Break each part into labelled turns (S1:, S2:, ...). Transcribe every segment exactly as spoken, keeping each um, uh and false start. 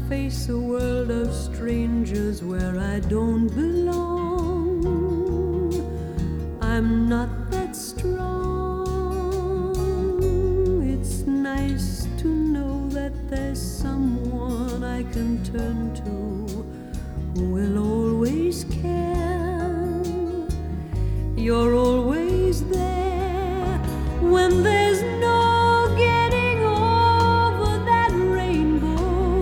S1: face a world of strangers where I don't belong. I'm not that strong. It's nice to know that there's someone I can turn to who will always care. You're always there when there's no getting over that rainbow.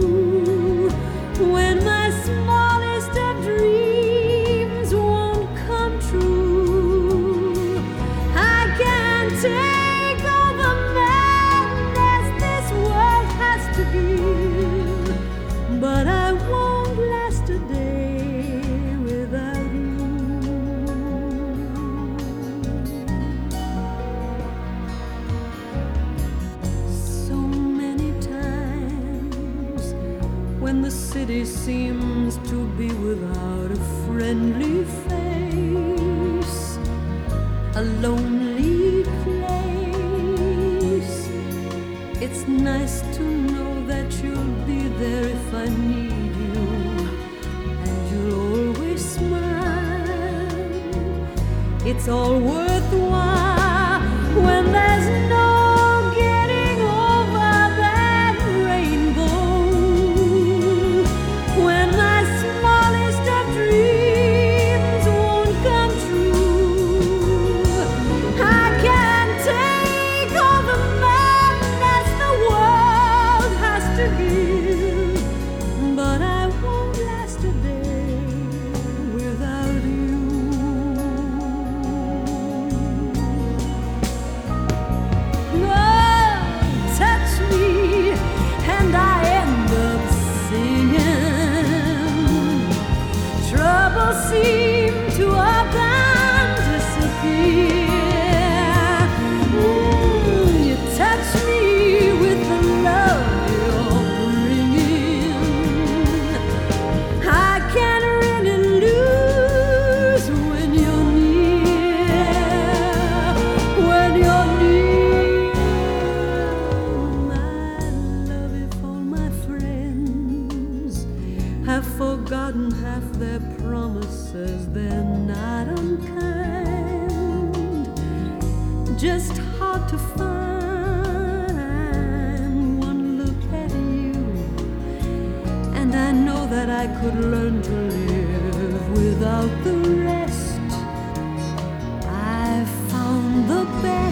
S1: When my smallest of dreams won't come true, I can't take all the madness this world has to give, but I won't last a day without you. So many times when the city seems to be without a friendly face, a lonely place, it's nice to know that you'll be there if I need you, and you'll always smile. It's all worthwhile when there's no getting over that rainbow. When my smallest of dreams won't come true, I can't take all the madness the world has to give, but I won't last a day without you. Oh, touch me and I end up singing. Trouble seem to up and disappear. Mm, you touch me with the love you're bringing. I can't really lose when you're near. When you're near, my love, if all my friends have forgotten half their promises, they're not unkind, just hard to find. One look at you and I know that I could learn to live without the rest. I found the best